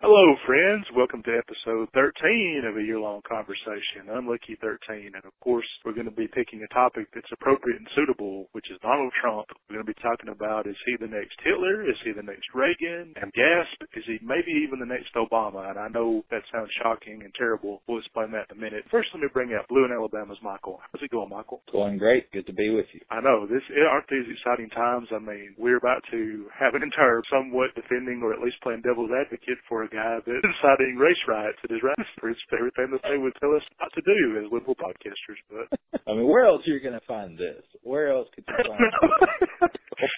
Hello, friends. Welcome to episode 13 of A Year-Long Conversation, Unlucky 13. And, of course, we're going to be picking a topic that's appropriate and suitable, which is Donald Trump. We're going to be talking about, is he the next Hitler? Is he the next Reagan? And gasp, is he maybe even the next Obama? And I know that sounds shocking and terrible. We'll explain that in a minute. First, let me bring out Blue in Alabama's Michael. How's it going, Michael? Going great. Good to be with you. I know. Aren't these exciting times? I mean, we're about to have an entire somewhat defending or at least playing devil's advocate for a guy that's inciting race riots at his rallies. It's everything that they would tell us not to do as liberal podcasters. But I mean, where else are you going to find this? Where else could you find this?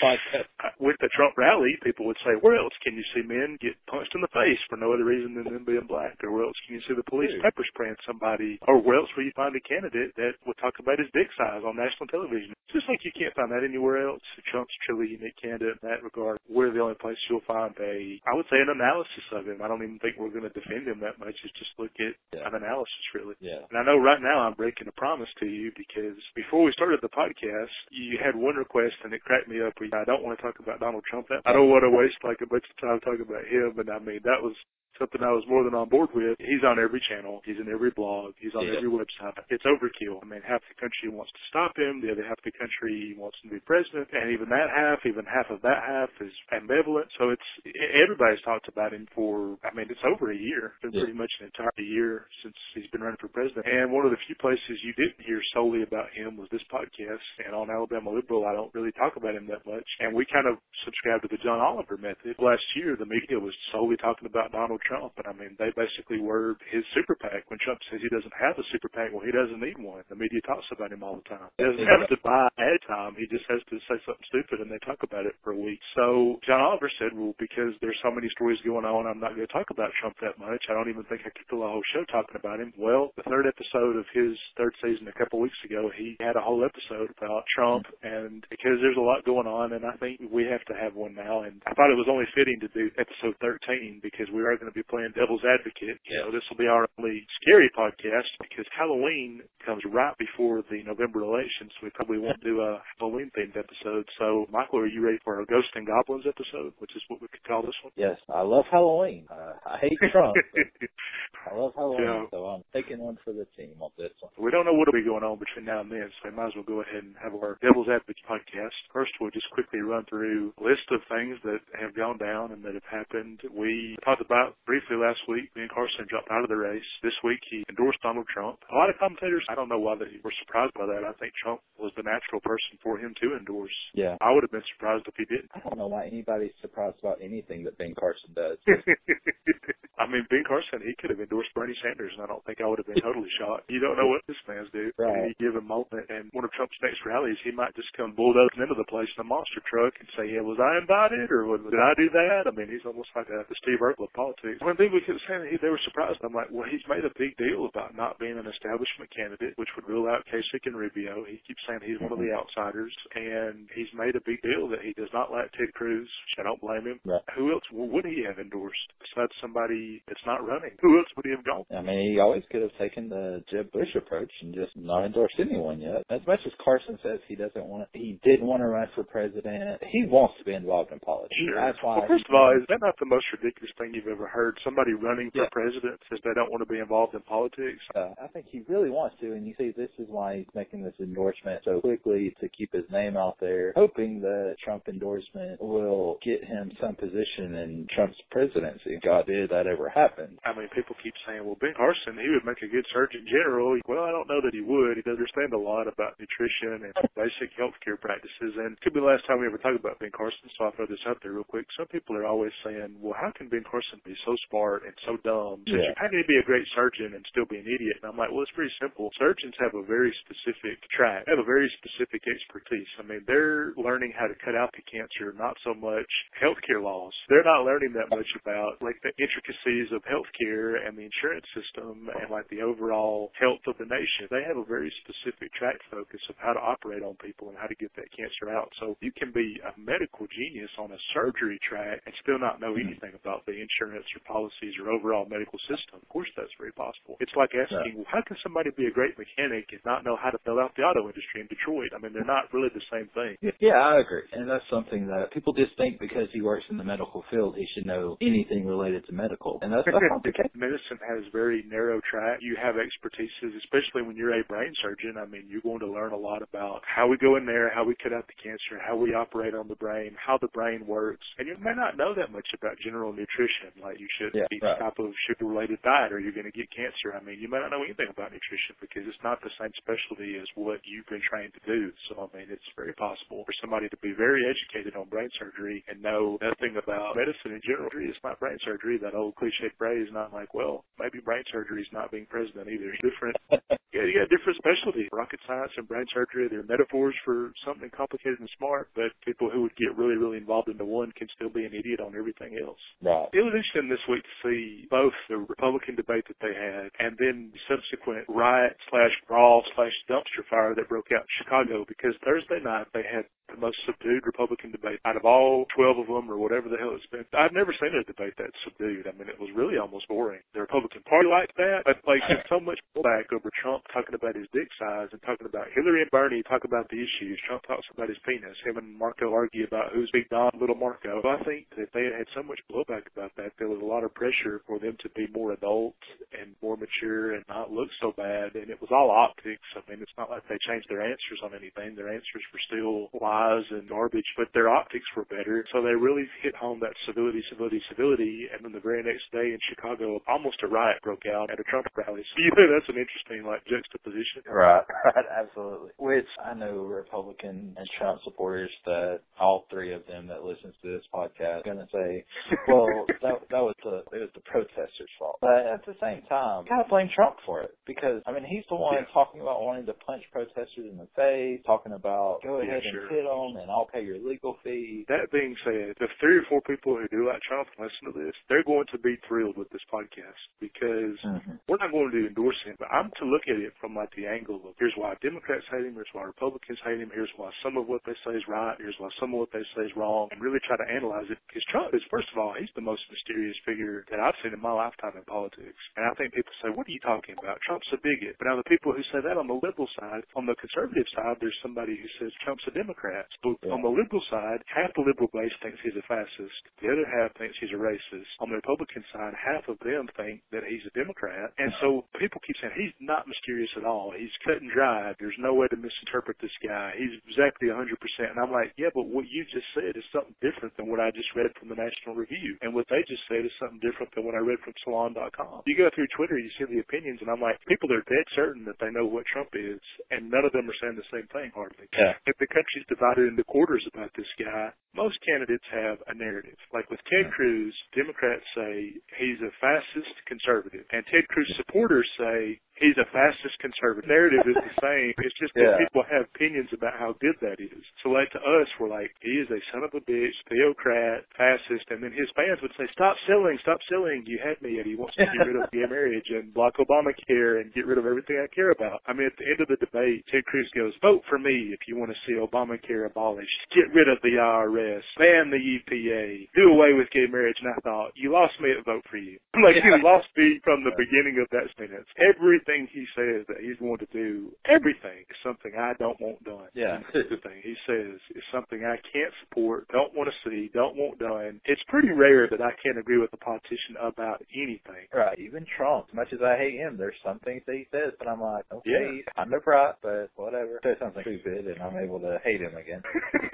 With the Trump rally, people would say, where else can you see men get punched in the face for no other reason than them being black? Or where else can you see the police pepper spraying somebody? Or where else will you find a candidate that would talk about his dick size on national television? It's just like you can't find that anywhere else. Trump's a truly unique candidate in that regard. We're the only place you'll find I would say an analysis of him. I don't even think we're going to defend him that much. It's just look at an analysis, really. Yeah. And I know right now I'm breaking a promise to you because before we started the podcast, you had one request and it cracked me up. I don't want to talk about Donald Trump. I don't want to waste like a bunch of time talking about him. And I mean, that was something I was more than on board with. He's on every channel. He's in every blog. He's on every website. It's overkill. I mean, half the country wants to stop him. The other half of the country wants him to be president. And even half of that half is ambivalent. So everybody's talked about him for, I mean, it's over a year. It's been pretty much an entire year since he's been running for president. And one of the few places you didn't hear solely about him was this podcast. And on Alabama Liberal, I don't really talk about him that much. And we kind of subscribed to the John Oliver method. Last year, the media was solely talking about Donald Trump. And I mean, they basically were his super PAC. When Trump says he doesn't have a super PAC, well, he doesn't need one. The media talks about him all the time. He doesn't have to buy ad time. He just has to say something stupid and they talk about it for a week. So John Oliver said, well, because there's so many stories going on, I'm not going to talk about Trump that much. I don't even think I could fill a whole show talking about him. Well, the third episode of his third season a couple weeks ago, he had a whole episode about Trump. And because there's a lot going on, and I think we have to have one now. And I thought it was only fitting to do episode 13 because we are going to be playing devil's advocate. You know, this will be our only scary podcast because Halloween comes right before the November election, so we probably won't do a Halloween-themed episode. So, Michael, are you ready for our Ghosts and Goblins episode, which is what we could call this one? Yes, I love Halloween. I hate Trump. I love Halloween, so I'm taking one for the team on this one. We don't know what will be going on between now and then, so we might as well go ahead and have our Devil's Advocate podcast. First, we'll just quickly run through a list of things that have gone down and that have happened. We talked about briefly last week, Ben Carson dropped out of the race. This week, he endorsed Donald Trump. A lot of commentators, I don't know why they were surprised by that. I think Trump was the natural person for him to endorse. Yeah. I would have been surprised if he didn't. I don't know why anybody's surprised about anything that Ben Carson does. I mean, Ben Carson, he could have endorsed Bernie Sanders, and I don't think I would have been totally shocked. You don't know what this man's do at any given moment. And one of Trump's next rallies, he might just come bulldozing into the place in a monster truck and say, yeah, was I invited, or did I do that? I mean, he's almost like the Steve Urkel of politics. When people kept saying that they were surprised, I'm like, well, he's made a big deal about not being an establishment candidate, which would rule out Kasich and Rubio. He keeps saying he's one of the outsiders, and he's made a big deal that he does not like Ted Cruz. I don't blame him. Right. Who else would he have endorsed besides somebody that's not running? Who else would he have gone? I mean, he always could have taken the Jeb Bush approach and just not endorsed anyone yet. As much as Carson says he didn't want to run for president, he wants to be involved in politics. Sure. That's why. Well, first of all, is that not the most ridiculous thing you've ever heard? Somebody running for president says they don't want to be involved in politics. I think he really wants to, and you see, this is why he's making this endorsement so quickly to keep his name out there, hoping the Trump endorsement will get him some position in Trump's presidency. God did that ever happen. I mean, people keep saying, well, Ben Carson, he would make a good Surgeon General. Well, I don't know that he would. He does understand a lot about nutrition and basic healthcare practices, and it could be the last time we ever talk about Ben Carson, so I'll throw this out there real quick. Some people are always saying, well, how can Ben Carson be so smart and so dumb? How can he be a great surgeon and still be an idiot? And I'm like, well, it's pretty simple. Surgeons have a very specific track. They have a very specific expertise. I mean, they're learning how to cut out the cancer, not so much healthcare laws. They're not learning that much about, like, the intricacies of healthcare and the insurance system and, like, the overall health of the nation. They have a very specific track focus of how to operate on people and how to get that cancer out. So you can be a medical genius on a surgery track and still not know anything about the insurance or policies or overall medical system. Of course, that's very possible. It's like asking, well, how can somebody be a great mechanic and not know how to fill out the auto industry in Detroit? I mean, they're not really the same thing. Yeah, I agree. And that's something that people just think because he works in the medical field, he should know anything related to medical. medical, and that's not the case. Medicine has very narrow track. You have expertise, especially when you're a brain surgeon. I mean, you're going to learn a lot about how we go in there, how we cut out the cancer, how we operate on the brain, how the brain works. And you may not know that much about general nutrition, like you should eat this type of sugar-related diet or you're going to get cancer. I mean, you may not know anything about nutrition because it's not the same specialty as what you've been trained to do. So, I mean, it's very possible for somebody to be very educated on brain surgery and know nothing about medicine in general. It's not brain surgery, that old cliche phrase, and I'm like, well, maybe brain surgery is not being president either. It's different. Yeah, you got different specialties. Rocket science and brain surgery, they're metaphors for something complicated and smart, but people who would get really, really involved into one can still be an idiot on everything else. Right. It was interesting this week to see both the Republican debate that they had and then the subsequent riot/brawl/dumpster fire that broke out in Chicago, because Thursday night they had the most subdued Republican debate out of all 12 of them or whatever the hell it's been. I've never seen a debate that subdued. I mean, it was really almost boring. The Republican Party liked that, but like there's so much pullback over Trump talking about his dick size and talking about Hillary and Bernie talk about the issues. Trump talks about his penis. Him and Marco argue about who's Big Don, Little Marco. So I think that they had so much blowback about that, there was a lot of pressure for them to be more adult and more mature and not look so bad. And it was all optics. I mean, it's not like they changed their answers on anything. Their answers were still lies and garbage, but their optics were better. So they really hit home that civility. And then the very next day in Chicago, almost a riot broke out at a Trump rally. So you know, that's an interesting juxtaposition. Right, absolutely. Which I know Republican and Trump supporters that all three of them that listens to this podcast are going to say, well, that was the protesters' fault. But at the same time, you got to blame Trump for it because, I mean, he's the one talking about wanting to punch protesters in the face, talking about go ahead and hit them and I'll pay your legal fee. That being said, the 3 or 4 people who do like Trump listen to this, they're going to be thrilled with this podcast because we're not going to endorse him, but I'm to look at it from the angle of here's why Democrats hate him, here's why Republicans hate him, here's why some of what they say is right, here's why some of what they say is wrong, and really try to analyze it. Because Trump is, first of all, he's the most mysterious figure that I've seen in my lifetime in politics. And I think people say, what are you talking about? Trump's a bigot. But now the people who say that on the liberal side, on the conservative side, there's somebody who says Trump's a Democrat. So on the liberal side, half the liberal base thinks he's a fascist. The other half thinks he's a racist. On the Republican side, half of them think that he's a Democrat. And so people keep saying he's not mysterious at all. He's cut and dried. There's no way to misinterpret this guy. He's exactly 100%. And I'm like, yeah, but what you just said is something different than what I just read from the National Review. And what they just said is something different than what I read from Salon.com. You go through Twitter, you see the opinions, and I'm like, people are dead certain that they know what Trump is, and none of them are saying the same thing, hardly. Yeah. If the country's divided into quarters about this guy, most candidates have a narrative. Like with Ted Cruz, Democrats say he's a fascist conservative, and Ted Cruz supporters say he's a fascist conservative. The narrative is the same. It's just that people have opinions about how good that is. So like to us, we're like, he is a son of a bitch, theocrat, fascist, and then his fans would say, stop selling, you had me, and he wants to get rid of gay marriage and block Obamacare and get rid of everything I care about. I mean, at the end of the debate, Ted Cruz goes, vote for me if you want to see Obamacare abolished. Get rid of the IRS, ban the EPA, do away with gay marriage. And I thought, you lost me at vote for you. Like, you lost me from the beginning of that sentence. Everything he says that he's going to do, everything is something I don't want done. Yeah. Everything he says is something I can't support, don't want to see, don't want done. It's pretty rare that I can't agree with a politician about anything. Right. Even Trump, as much as I hate him, there's some things that he says, but I'm like, okay, I'm no pride, but whatever. Says something stupid, and I'm able to hate him again.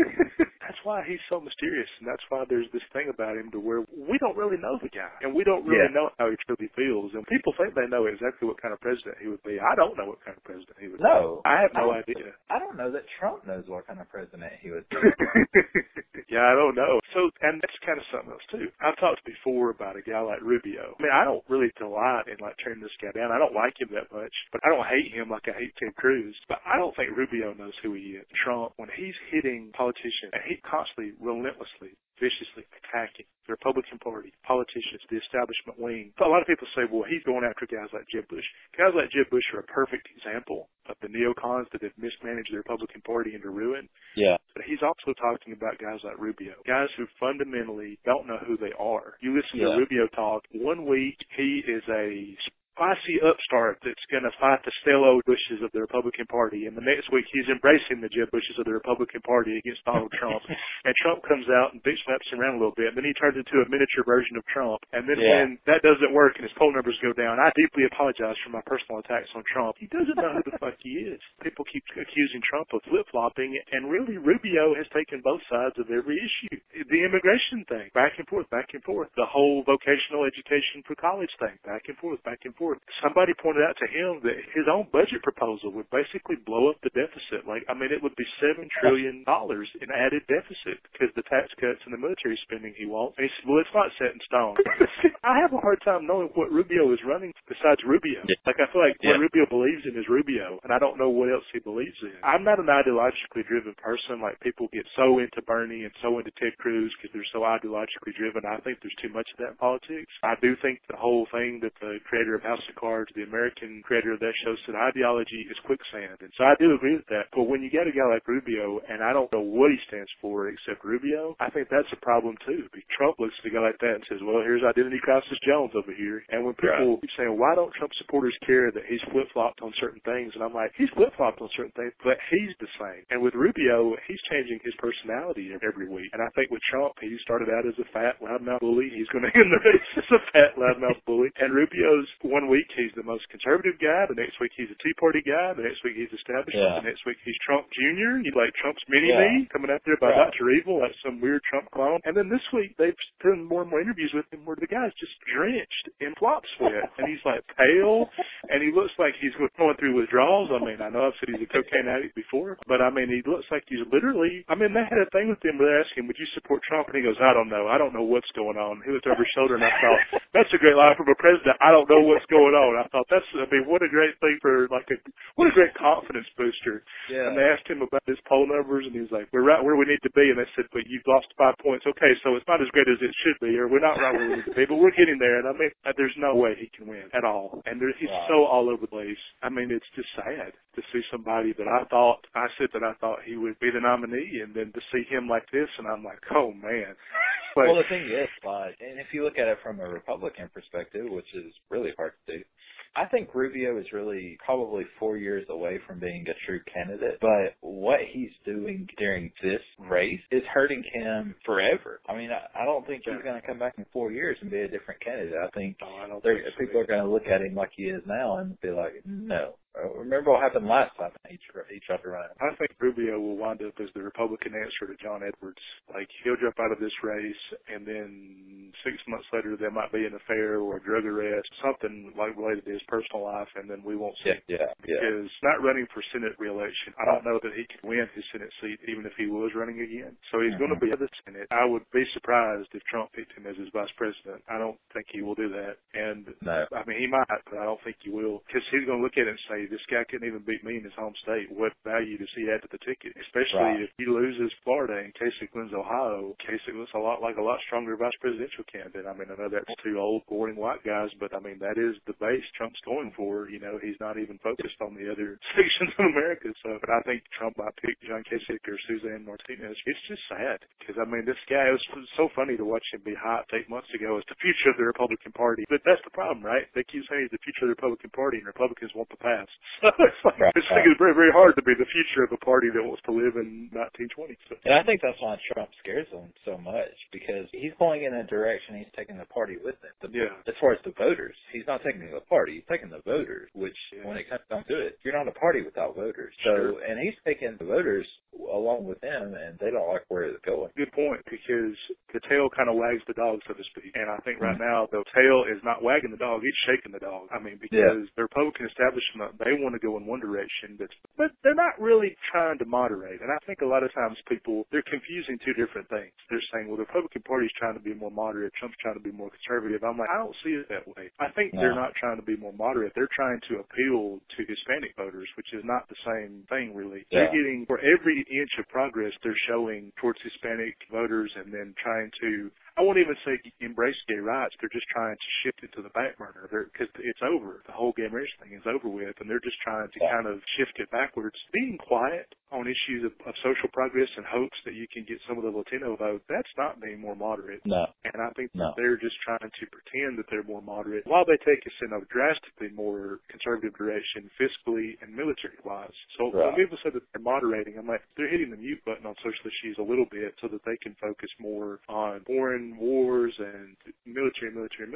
That's why he's so mysterious, and that's why there's this thing about him to where we don't really know the guy, and we don't really know how he truly feels. And people think they know exactly what kind of president he would be. I don't know what kind of president he would be. No. I have no idea. I don't know that Trump knows what kind of president he would be. Yeah, I don't know. So, and that's kind of something else, too. I've talked before about a guy like Rubio. I mean, I don't really delight in, turning this guy down. I don't like him that much, but I don't hate him like I hate Ted Cruz. But I don't think Rubio knows who he is. Trump, when he's hitting politicians, and he constantly, relentlessly, viciously attacking the Republican Party, politicians, the establishment wing. A lot of people say, well, he's going after guys like Jeb Bush. Guys like Jeb Bush are a perfect example of the neocons that have mismanaged the Republican Party into ruin. Yeah. But he's also talking about guys like Rubio, guys who fundamentally don't know who they are. You listen to Rubio talk, one week he is a classy upstart that's going to fight the stale old Bushes of the Republican Party. And the next week he's embracing the Jeb Bushes of the Republican Party against Donald Trump. And Trump comes out and big slaps him around a little bit. And then he turns into a miniature version of Trump. And then when that doesn't work and his poll numbers go down, I deeply apologize for my personal attacks on Trump. He doesn't know who the fuck he is. People keep accusing Trump of flip-flopping, and really Rubio has taken both sides of every issue. The immigration thing, back and forth, back and forth. The whole vocational education for college thing, back and forth, back and forth. Somebody pointed out to him that his own budget proposal would basically blow up the deficit. It would be $7 trillion in added deficit because the tax cuts and the military spending he wants. And he said, well, it's not set in stone. I have a hard time knowing what Rubio is running besides Rubio. I feel like what Rubio believes in is Rubio, and I don't know what else he believes in. I'm not an ideologically driven person. Like, people get so into Bernie and so into Ted Cruz because they're so ideologically driven. I think there's too much of that in politics. I do think the whole thing that the creator of House of Cards, the American creator of that show, said ideology is quicksand. And so I do agree with that. But when you get a guy like Rubio, and I don't know what he stands for except Rubio, I think that's a problem too. Because Trump looks at a guy like that and says, well, here's Identity Crisis Jones over here. And when people keep saying, why don't Trump supporters care that he's flip-flopped on certain things? And I'm like, he's flip-flopped on certain things, but he's the same. And with Rubio, he's changing his personality every week. And I think with Trump, he started out as a fat, loudmouth bully. He's going to end the race as a fat, loudmouth bully. And Rubio's one week, he's the most conservative guy. The next week, he's a Tea Party guy. The next week, he's establishment. The next week, he's Trump Jr. He's like Trump's mini-me coming out there by Dr. Evil, like some weird Trump clone. And then this week, they've done more and more interviews with him where the guy's just drenched in flop sweat. And he's like pale, and he looks like he's going through withdrawals. I mean, I know I've said he's a cocaine addict before, but I mean, he looks like he's literally, I mean, they had a thing with him where they asked him, would you support Trump? And he goes, I don't know. I don't know what's going on. He looked over his shoulder, and I thought, that's a great line from a president. I don't know what's going on. I thought, what a great thing for, what a great confidence booster. Yeah. And they asked him about his poll numbers, and he was like, we're right where we need to be. And they said, but you've lost 5 points. Okay, so it's not as great as it should be, or we're not right where we need to be, but we're getting there. And I mean, there's no way he can win at all. And he's so all over the place. I mean, it's just sad to see somebody that I thought he would be the nominee, and then to see him like this, and I'm like, oh man. Well, the thing is, and if you look at it from a Republican perspective, which is really hard to do, I think Rubio is really probably 4 years away from being a true candidate, but what he's doing during this race is hurting him forever. I mean, I don't think he's going to come back in 4 years and be a different candidate. I think people are going to look at him like he is now and be like, no. Remember what happened last time he tried to run. I think Rubio will wind up as the Republican answer to John Edwards. Like, he'll drop out of this race, and then 6 months later there might be an affair or a drug arrest, something like related to his personal life, and then we won't see. Because not running for Senate re-election, I don't know that he could win his Senate seat even if he was running again. So he's going to be in the Senate. I would be surprised if Trump picked him as his vice president. I don't think he will do that. And I mean, he might, but I don't think he will. Because he's going to look at it and say, this guy couldn't even beat me in his home state. What value does he add to the ticket? Especially if he loses Florida and Kasich wins Ohio. Kasich looks a lot stronger vice presidential candidate. I mean, I know that's two old, boring white guys, but I mean, that is the base Trump's going for. You know, he's not even focused on the other sections of America. So, but I think Trump might pick John Kasich or Suzanne Martinez. It's just sad because, I mean, this guy, it was so funny to watch him be hyped 8 months ago as the future of the Republican Party. But that's the problem, right? They keep saying he's the future of the Republican Party, and Republicans want to pass. So it's like, it's very, very hard to be the future of a party that wants to live in 1920. So. And I think that's why Trump scares them so much, because he's going in a direction, he's taking the party with him. As far as the voters, he's not taking the party, he's taking the voters, which when it comes down to it, you're not a party without voters. So, and he's taking the voters along with him, and they don't like where it's going. Good point, because the tail kind of wags the dog, so to speak. And I think right now the tail is not wagging the dog, it's shaking the dog. I mean, because the Republican establishment, they want to go in one direction, but they're not really trying to moderate. And I think a lot of times they're confusing two different things. They're saying, well, the Republican Party is trying to be more moderate, Trump's trying to be more conservative. I'm like, I don't see it that way. I think they're not trying to be more moderate. They're trying to appeal to Hispanic voters, which is not the same thing, really. They're getting, for every inch of progress they're showing towards Hispanic voters, and then trying to I won't even say embrace gay rights. They're just trying to shift it to the back burner because it's over. The whole gay marriage thing is over with, and they're just trying to kind of shift it backwards. Being quiet on issues of social progress and hopes that you can get some of the Latino vote, that's not being more moderate. No. And I think that they're just trying to pretend that they're more moderate while they take us in a drastically more conservative direction fiscally and military-wise. So when people say that they're moderating, I'm like, they're hitting the mute button on social issues a little bit so that they can focus more on foreign wars and military.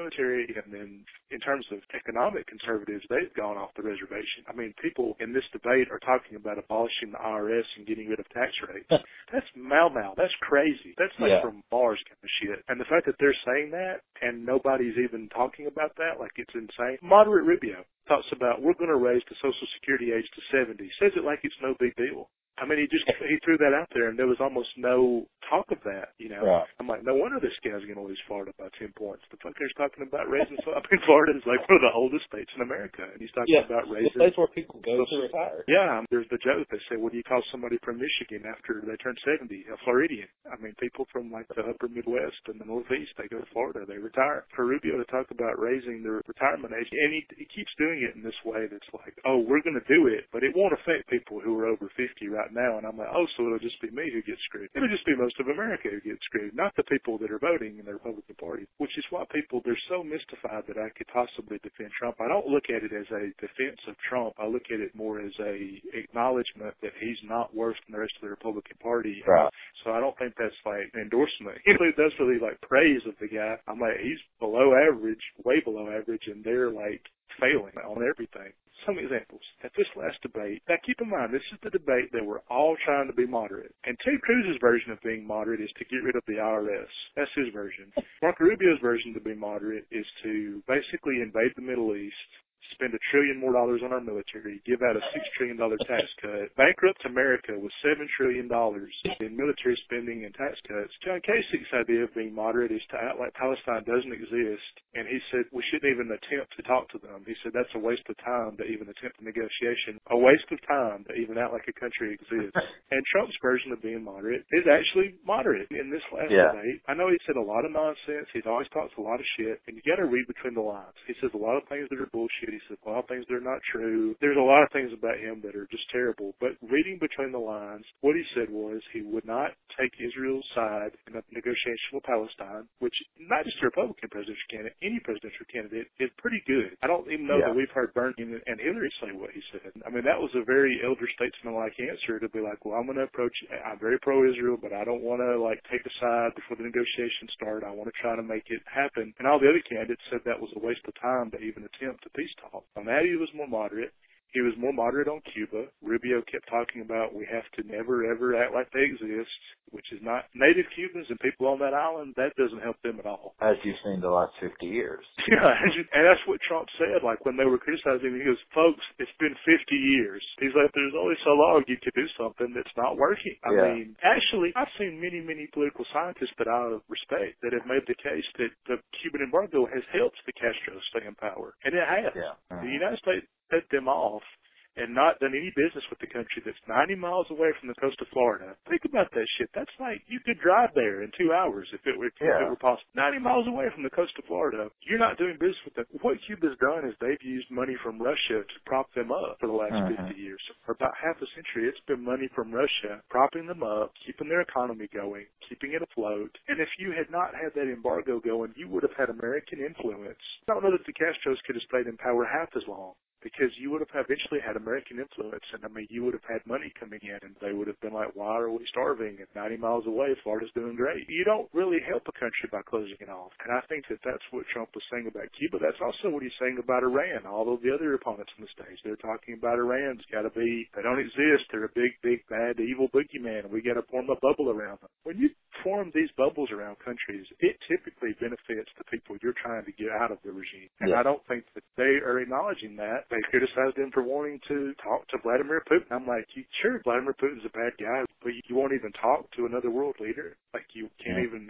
And then in terms of economic conservatives, they've gone off the reservation. I mean, people in this debate are talking about abolishing the IRS and getting rid of tax rates. That's mau-mau. That's crazy. That's like from Mars kind of shit. And the fact that they're saying that and nobody's even talking about that, like it's insane. Moderate Rubio talks about we're going to raise the Social Security age to 70. Says it like it's no big deal. I mean, he threw that out there, and there was almost no talk of that, you know. Right. I'm like, no wonder this guy's going to lose Florida by 10 points. The fucker's talking about raising, I mean, Florida is like one of the oldest states in America, and he's talking about raising. The states where people go to retire. Yeah, there's the joke. They say, what do you call somebody from Michigan after they turn 70? A Floridian. I mean, people from like the upper Midwest and the Northeast, they go to Florida, they retire. For Rubio to talk about raising their retirement age, and he keeps doing it in this way that's like, oh, we're going to do it, but it won't affect people who are over 50 right now. And I'm like, oh, so it'll just be me who gets screwed. It'll just be most of America who gets screwed, not the people that are voting in the Republican Party, which is why they're so mystified that I could possibly defend Trump. I don't look at it as a defense of Trump. I look at it more as a acknowledgement that he's not worse than the rest of the Republican Party. Right. So I don't think that's like an endorsement. That's really like praise of the guy. I'm like, he's below average, way below average, and they're like failing on everything. Some examples. At this last debate, now keep in mind, this is the debate that we're all trying to be moderate. And Ted Cruz's version of being moderate is to get rid of the IRS. That's his version. Marco Rubio's version to be moderate is to basically invade the Middle East, spend $1 trillion more on our military, give out a $6 trillion tax cut, bankrupt America with $7 trillion in military spending and tax cuts. John Kasich's idea of being moderate is to act like Palestine doesn't exist, and he said we shouldn't even attempt to talk to them. He said that's a waste of time to even attempt a negotiation, a waste of time to even act like a country exists. And Trump's version of being moderate is actually moderate. In this last debate, I know he said a lot of nonsense. He's always talks a lot of shit, and you got to read between the lines. He says a lot of things that are bullshit. He says a lot of things that are not true. There's a lot of things about him that are just terrible. But reading between the lines, what he said was he would not take Israel's side in a negotiation with Palestine, which not just a Republican presidential candidate, any presidential candidate is pretty good. I don't even know that we've heard Bernie and Hillary say what he said. I mean, that was a very elder statesman-like answer to be like, well, I'm very pro-Israel, but I don't want to like take a side before the negotiations start. I want to try to make it happen. And all the other candidates said that was a waste of time to even attempt a peace talk. Matty was more moderate. He was more moderate on Cuba. Rubio kept talking about we have to never, ever act like they exist, which is not native Cubans and people on that island. That doesn't help them at all. As you've seen the last 50 years. Yeah, and that's what Trump said. Like when they were criticizing him, he goes, folks, it's been 50 years. He's like, there's only so long you can do something that's not working. I mean, actually, I've seen many, many political scientists that I respect that have made the case that the Cuban embargo has helped the Castros stay in power. And it has. Yeah. The United States set them off and not done any business with the country that's 90 miles away from the coast of Florida. Think about that shit. That's like you could drive there in 2 hours if it were possible. 90 miles away from the coast of Florida. You're not doing business with them. What Cuba's done is they've used money from Russia to prop them up for the last 50 years. For about half a century, it's been money from Russia propping them up, keeping their economy going, keeping it afloat. And if you had not had that embargo going, you would have had American influence. I don't know that the Castros could have stayed in power half as long, because you would have eventually had American influence, and I mean, you would have had money coming in, and they would have been like, why are we starving? And 90 miles away, Florida's doing great. You don't really help a country by closing it off. And I think that that's what Trump was saying about Cuba. That's also what he's saying about Iran. All of the other opponents on the stage, they're talking about Iran's got to be, they don't exist. They're a big, big, bad, evil boogeyman, and we got to form a bubble around them. When you form these bubbles around countries, it typically benefits the people you're trying to get out of the regime. And I don't think that they are acknowledging that. They criticized him for wanting to talk to Vladimir Putin. I'm like, sure, Vladimir Putin's a bad guy, but you won't even talk to another world leader. Like, you can't even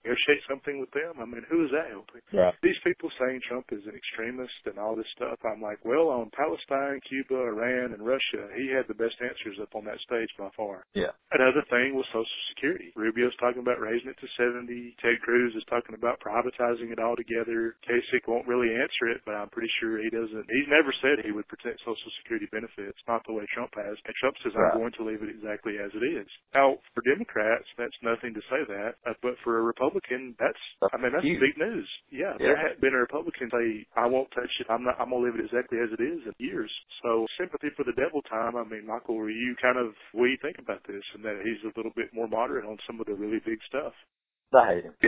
negotiate something with them. I mean, who is that helping? Right. These people saying Trump is an extremist and all this stuff, I'm like, well, on Palestine, Cuba, Iran, and Russia, he had the best answers up on that stage by far. Yeah. Another thing was Social Security. Rubio's talking about raising it to 70. Ted Cruz is talking about privatizing it altogether. Kasich won't really answer it, but I'm pretty sure he doesn't. He's never said he would protect Social Security benefits, not the way Trump has. And Trump says, I'm going to leave it exactly as it is. Now, for Democrats, that's nothing to say that. But for a Republican, that's big news. Yeah, there had been a Republican say, I won't touch it. I'm going to leave it exactly as it is in years. So sympathy for the devil time. I mean, Michael, what do you think about this? And that he's a little bit more moderate on some of the really big stuff. I hate him.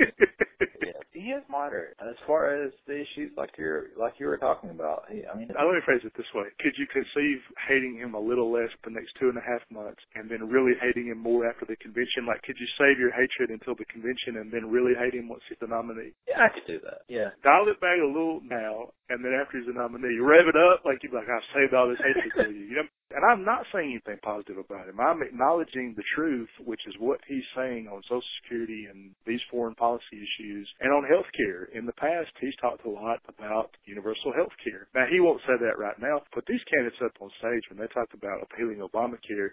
Yeah, he is moderate as far as the issues like you were talking about. Let me phrase it this way: could you conceive hating him a little less the next 2.5 months, and then really hating him more after the convention? Like, could you save your hatred until the convention, and then really hate him once he's the nominee? Yeah, I could do that. Yeah, dial it back a little now, and then after he's the nominee, you rev it up like you're like, I've saved all this hatred for you. You know? And I'm not saying anything positive about him. I'm acknowledging the truth, which is what he's saying on Social Security and these foreign policy issues, and on health care. In the past, he's talked a lot about universal health care. Now, he won't say that right now, but these candidates up on stage, when they talk about repealing Obamacare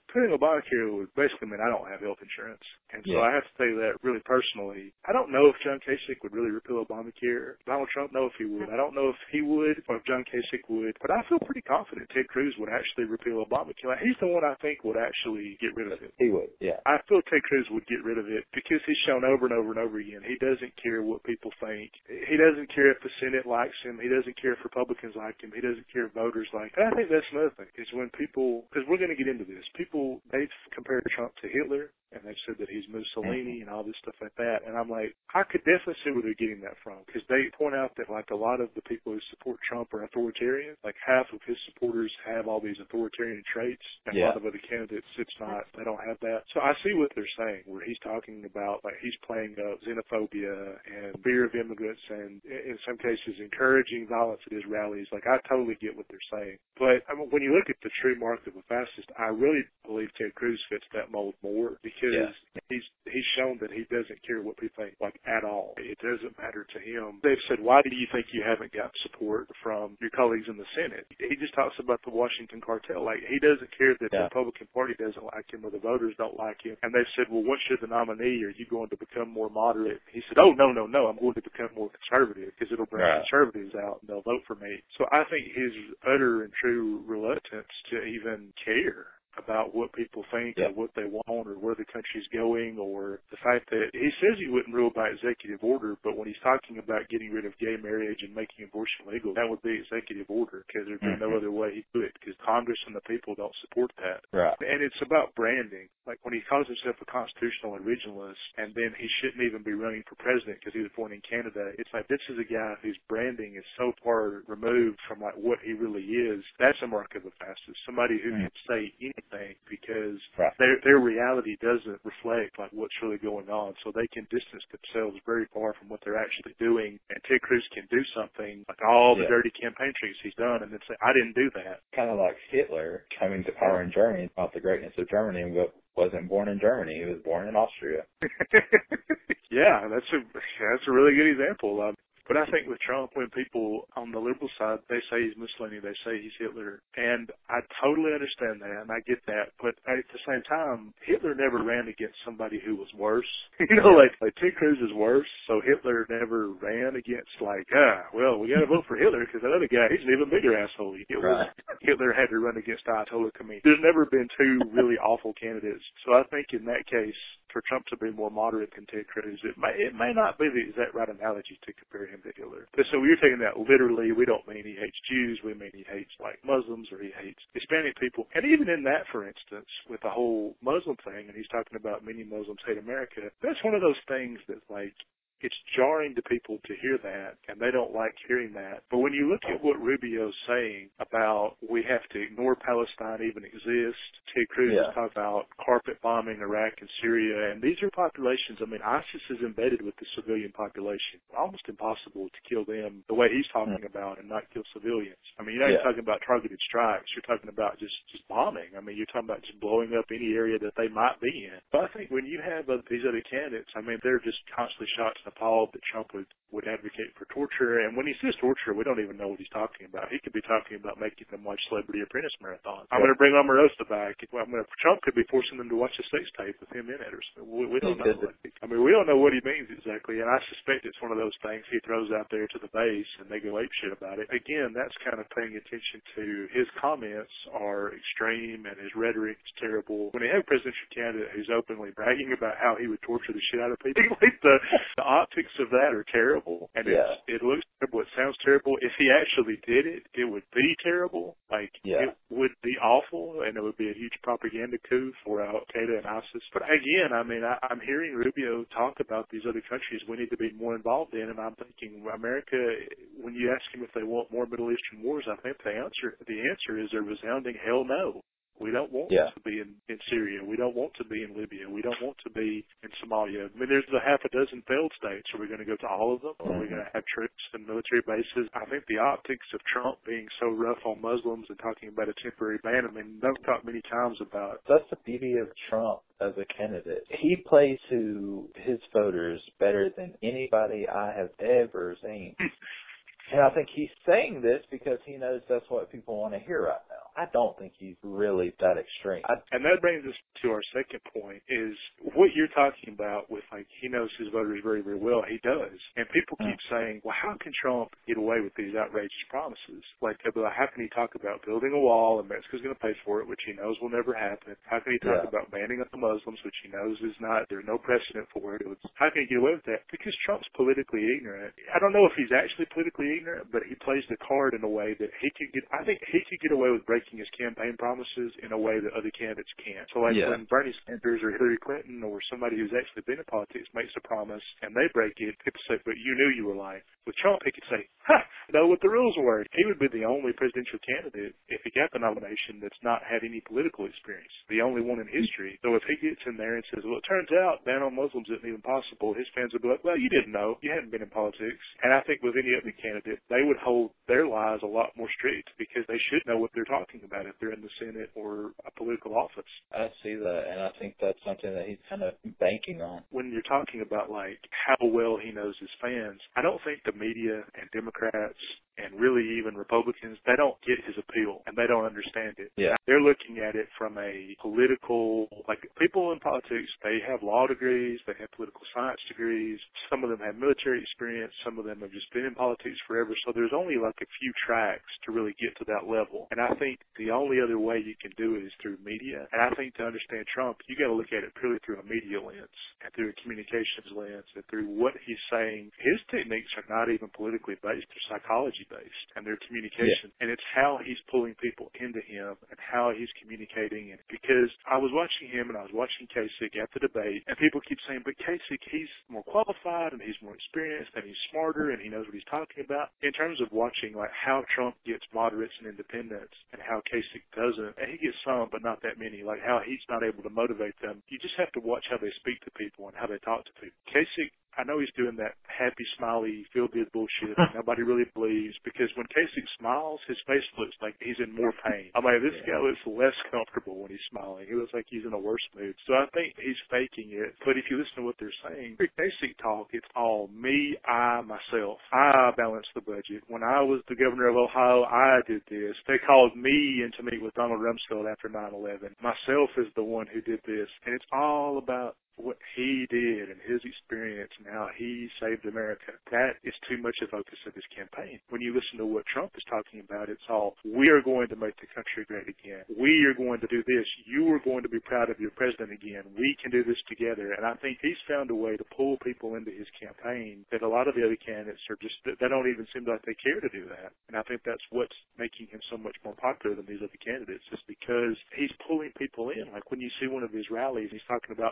would basically mean I don't have health insurance. And so I have to say that really personally. I don't know if John Kasich would really repeal Obamacare. Donald Trump, know if he would. I don't know if he would or if John Kasich would, but I feel pretty confident Ted Cruz would actually repeal Obamacare. Like, he's the one I think would actually get rid of it. He would, yeah. I feel Ted Cruz would get rid of it because he's shown over and over and over again he doesn't care what people think. He doesn't care if the Senate likes him. He doesn't care if Republicans like him. He doesn't care if voters like him. And I think that's another thing is when people, because we're going to get into this, people, they've compared Trump to Hitler, and they've said that he's Mussolini and all this stuff like that. And I'm like, I could definitely see where they're getting that from, because they point out that like a lot of the people who support Trump are authoritarian. Like half of his supporters have all these authoritarian traits, and a lot of other candidates, it's not, they don't have that. So I see what they're saying, where he's talking about like he's playing up xenophobia and fear of immigrants, and in some cases encouraging violence at his rallies. Like, I totally get what they're saying. But I mean, when you look at the true mark of a fascist, I really believe Ted Cruz fits that mold more, because he's shown that he doesn't care what people think, like, at all. It doesn't matter to him. They've said, why do you think you haven't got support from your colleagues in the Senate? He just talks about the Washington cartel. Like, he doesn't care that the Republican Party doesn't like him or the voters don't like him. And they've said, well, once you're the nominee, are you going to become more moderate? He said, oh, no, I'm going to become more conservative, because it'll bring conservatives out and they'll vote for me. So I think his utter and true reluctance to even care about what people think or what they want or where the country's going, or the fact that he says he wouldn't rule by executive order, but when he's talking about getting rid of gay marriage and making abortion legal, that would be executive order, because there'd be no other way he'd do it, because Congress and the people don't support that. Right. And it's about branding. Like, when he calls himself a constitutional originalist, and then he shouldn't even be running for president because he was born in Canada, it's like, this is a guy whose branding is so far removed from like what he really is. That's a mark of a fascist. Somebody who can say anything because their reality doesn't reflect like what's really going on, so they can distance themselves very far from what they're actually doing. And Ted Cruz can do something like all the dirty campaign tricks he's done and then say, I didn't do that. Kind of like Hitler coming to power in Germany, about the greatness of Germany, but wasn't born in Germany. He was born in Austria. Yeah, that's a really good example. But I think with Trump, when people on the liberal side, they say he's Mussolini, they say he's Hitler, and I totally understand that, and I get that. But at the same time, Hitler never ran against somebody who was worse. You know, like Ted Cruz is worse, so Hitler never ran against like, well, we got to vote for Hitler because that other guy, he's an even bigger asshole. Hitler had to run against Ayatollah Khomeini. There's never been two really awful candidates. So I think in that case, for Trump to be more moderate than Ted Cruz, it may not be the exact right analogy to compare him to Hitler. So you're taking that literally. We don't mean he hates Jews. We mean he hates like Muslims, or he hates Hispanic people. And even in that, for instance, with the whole Muslim thing, and he's talking about many Muslims hate America, that's one of those things that's like, it's jarring to people to hear that, and they don't like hearing that. But when you look at what Rubio's saying about we have to ignore Palestine even exists, Ted Cruz is talking about carpet bombing Iraq and Syria, and these are populations. I mean, ISIS is embedded with the civilian population. Almost impossible to kill them the way he's talking about and not kill civilians. I mean, you're not even talking about targeted strikes. You're talking about just bombing. I mean, you're talking about just blowing up any area that they might be in. But I think when you have these other candidates, I mean, they're just constantly shocked and appalled that Trump would advocate for torture. And when he says torture, we don't even know what he's talking about. He could be talking about making them watch Celebrity Apprentice marathons. I'm going to bring Omarosa back. Trump could be forcing them to watch a sex tape with him in it or something. We don't know. I mean, we don't know what he means exactly. And I suspect it's one of those things he throws out there to the base and they go apeshit about it. Again, that's kind of paying attention to his comments are extreme and his rhetoric is terrible. When you have a presidential candidate who's openly bragging about how he would torture the shit out of people, like the optics of that are terrible. And it looks terrible. It sounds terrible. If he actually did it, it would be terrible. Like, it would be awful, and it would be a huge propaganda coup for Al-Qaeda and ISIS. But again, I mean, I'm hearing Rubio talk about these other countries we need to be more involved in, and I'm thinking America, when you ask him if they want more Middle Eastern wars, I think the answer is a resounding hell no. We don't want to be in Syria. We don't want to be in Libya. We don't want to be in Somalia. I mean, there's a half a dozen failed states. Are we going to go to all of them? Or are we going to have troops and military bases? I think the optics of Trump being so rough on Muslims and talking about a temporary ban, I mean, they've talked many times about. That's the beauty of Trump as a candidate. He plays to his voters better than anybody I have ever seen. And I think he's saying this because he knows that's what people want to hear right now. I don't think he's really that extreme. And that brings us to our second point is what you're talking about with, like, he knows his voters very, very well. He does. And people keep saying, well, how can Trump get away with these outrageous promises? Like, they'll be like, how can he talk about building a wall and Mexico's going to pay for it, which he knows will never happen? How can he talk about banning up the Muslims, which he knows is not, there's no precedent for it? How can he get away with that? Because Trump's politically ignorant. I don't know if he's actually politically ignorant, but he plays the card in a way that he could get, I think he could get away with breaking his campaign promises in a way that other candidates can't. So like when Bernie Sanders or Hillary Clinton or somebody who's actually been in politics makes a promise and they break it, people say, but you knew you were lying. With Trump, he could say, know what the rules were. He would be the only presidential candidate, if he got the nomination, that's not had any political experience. The only one in history. So if he gets in there and says, well, it turns out ban on Muslims isn't even possible, his fans would be like, well, you didn't know. You hadn't been in politics. And I think with any other candidate, they would hold their lies a lot more strict because they should know what they're talking about if they're in the Senate or a political office. I see that, and I think that's something that he's kind of banking on. When you're talking about, like, how well he knows his fans, I don't think the media and Democrats and really even Republicans, they don't get his appeal, and they don't understand it. Yeah. They're looking at it from a political, like, people in politics, they have law degrees, they have political science degrees, some of them have military experience, some of them have just been in politics forever, so there's only, like, a few tracks to really get to that level. And I think the only other way you can do it is through media, and I think to understand Trump, you got to look at it purely through a media lens, and through a communications lens, and through what he's saying. His techniques are not even politically based, they're psychology based, and their communication, and it's how he's pulling people into him and how he's communicating. And because I was watching him and I was watching Kasich at the debate, and people keep saying, but Kasich, he's more qualified and he's more experienced and he's smarter and he knows what he's talking about. In terms of watching, like, how Trump gets moderates and independents and how Kasich doesn't, and he gets some but not that many, like how he's not able to motivate them, you just have to watch how they speak to people and how they talk to people. Kasich, I know he's doing that happy, smiley, feel-good bullshit that nobody really believes, because when Kasich smiles, his face looks like he's in more pain. I'm like, this guy looks less comfortable when he's smiling. He looks like he's in a worse mood. So I think he's faking it. But if you listen to what they're saying, Kasich talk, it's all me, I, myself. I balanced the budget. When I was the governor of Ohio, I did this. They called me in to meet with Donald Rumsfeld after 9/11. Myself is the one who did this. And it's all about what he did and his experience and how he saved America. That is too much a focus of his campaign. When you listen to what Trump is talking about, it's all, we are going to make the country great again. We are going to do this. You are going to be proud of your president again. We can do this together. And I think he's found a way to pull people into his campaign that a lot of the other candidates are just, they don't even seem like they care to do that. And I think that's what's making him so much more popular than these other candidates, is because he's pulling people in. Like when you see one of his rallies, he's talking about, we're fighting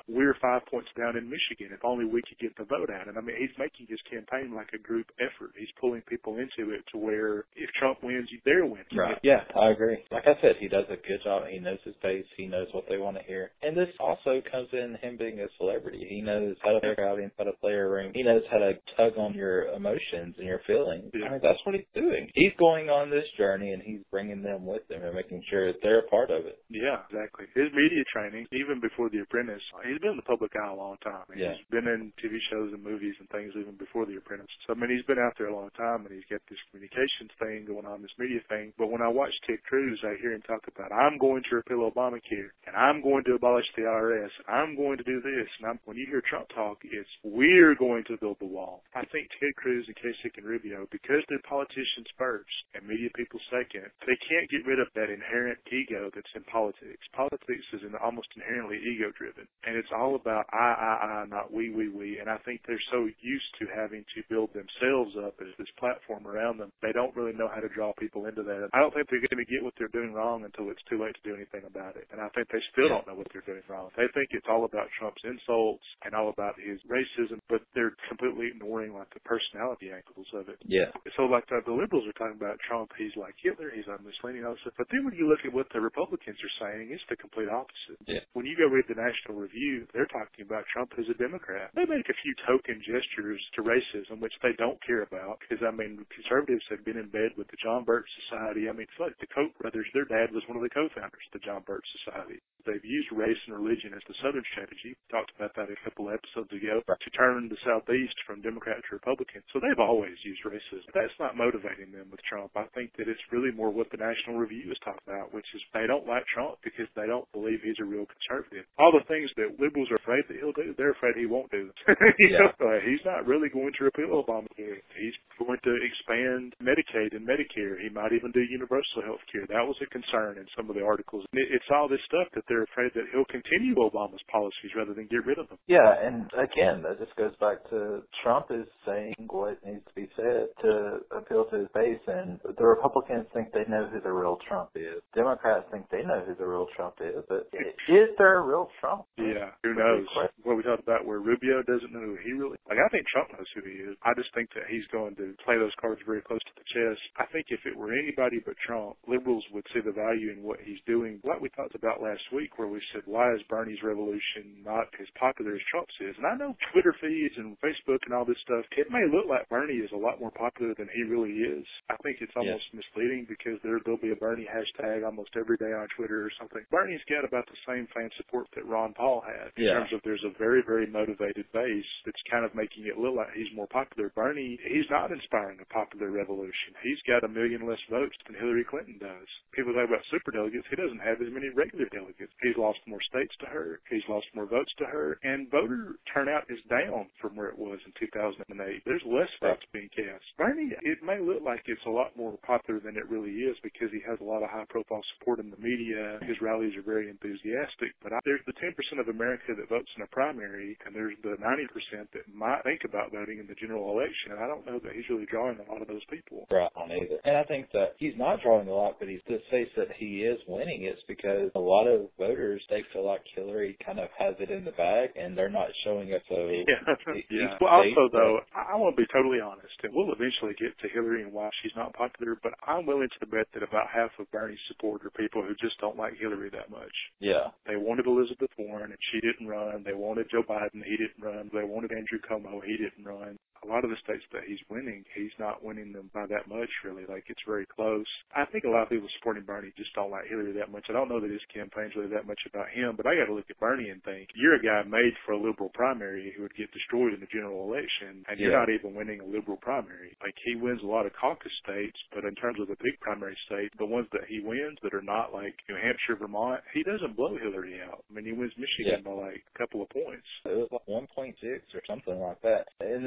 5 points down in Michigan. If only we could get the vote out. And I mean, he's making his campaign like a group effort. He's pulling people into it to where if Trump wins, they're winning. Right. Yeah, I agree. Like I said, he does a good job. He knows his base. He knows what they want to hear. And this also comes in him being a celebrity. He knows how to play a crowd, how to play a room. He knows how to tug on your emotions and your feelings. Yeah. I mean, that's what he's doing. He's going on this journey, and he's bringing them with him and making sure that they're a part of it. Yeah, exactly. His media training, even before The Apprentice, he's been in the public eye a long time. Yeah. He's been in TV shows and movies and things even before The Apprentice. So, I mean, he's been out there a long time, and he's got this communications thing going on, this media thing. But when I watch Ted Cruz, I hear him talk about, I'm going to repeal Obamacare, and I'm going to abolish the IRS, I'm going to do this. And when you hear Trump talk, it's, we're going to build the wall. I think Ted Cruz and Kasich and Rubio, because they're politicians first and media people second, they can't get rid of that inherent ego that's in politics. Politics is almost inherently ego-driven, and it's all about I, not we. And I think they're so used to having to build themselves up as this platform around them, they don't really know how to draw people into that. I don't think they're going to get what they're doing wrong until it's too late to do anything about it, and I think they still don't know what they're doing wrong. They think it's all about Trump's insults and all about his racism, but they're completely ignoring like the personality angles of it. Yeah. So like the liberals are talking about Trump, he's like Hitler, he's like Mussolini, all this stuff. But then when you look at what the Republicans are saying, it's the complete opposite. Yeah. When you go read the National Review, they're talking about Trump as a Democrat. They make a few token gestures to racism, which they don't care about, because I mean, conservatives have been in bed with the John Birch Society. I mean, it's like the Koch brothers, their dad was one of the co-founders of the John Birch Society. They've used race and religion as the Southern strategy. We talked about that a couple episodes ago, to turn the Southeast from Democrat to Republican. So they've always used racism. That's not motivating them with Trump. I think that it's really more what the National Review is talking about, which is they don't like Trump because they don't believe he's a real conservative. All the things that liberals are afraid that he'll do, they're afraid he won't do. He's not really going to repeal Obamacare. He's going to expand Medicaid and Medicare. He might even do universal health care. That was a concern in some of the articles. It's all this stuff that they're afraid that he'll continue Obama's policies rather than get rid of them. Yeah, and again, that just goes back to Trump is saying what needs to be said to appeal to his base, and the Republicans think they know who the real Trump is. Democrats think they know who the real Trump is, but is there a real Trump? Yeah, who knows? What we talked about where Rubio doesn't know who he really... Like, I think Trump knows who he is. I just think that he's going to play those cards very close to the chest. I think if it were anybody but Trump, liberals would see the value in what he's doing. Like we talked about last week where we said, why is Bernie's revolution not as popular as Trump's is? And I know Twitter feeds and Facebook and all this stuff, it may look like Bernie is a lot more popular than he really is. I think it's almost misleading because there'll be a Bernie hashtag almost every day on Twitter or something. Bernie's got about the same fan support that Ron Paul had in terms of there's a very, very motivated base that's kind of making it look like he's more popular. Bernie, he's not inspiring a popular revolution. He's got 1 million less votes than Hillary Clinton does. People talk about superdelegates. He doesn't have as many regular delegates. He's lost more states to her. He's lost more votes to her. And voter turnout is down from where it was in 2008. There's less votes being cast. Bernie, it may look like it's a lot more popular than it really is because he has a lot of high-profile support in the media. His rallies are very enthusiastic. But there's the 10% of America that votes in a primary, and there's the 90% that might think about voting in the general election. And I don't know that he's really drawing a lot of those people. Right, on either. And I think that he's not drawing a lot, but he's the face that he is winning. It's because a lot of voters, they feel like Hillary kind of has it in the bag, and they're not showing it. So Well, also though, I want to be totally honest, and we'll eventually get to Hillary and why she's not popular. But I'm willing to bet that about half of Bernie's support are people who just don't like Hillary that much. Yeah, they wanted Elizabeth Warren, and she didn't run. They wanted Joe Biden, he didn't run. They wanted Andrew Cuomo, he didn't run. A lot of the states that he's winning, he's not winning them by that much, really. Like, it's very close. I think a lot of people supporting Bernie just don't like Hillary that much. I don't know that his campaign's really that much about him, but I got to look at Bernie and think, you're a guy made for a liberal primary who would get destroyed in the general election, and you're not even winning a liberal primary. Like, he wins a lot of caucus states, but in terms of the big primary states, the ones that he wins that are not like New Hampshire, Vermont, he doesn't blow Hillary out. I mean, he wins Michigan by like a couple of points. It was like 1.6 or something like that. In the media,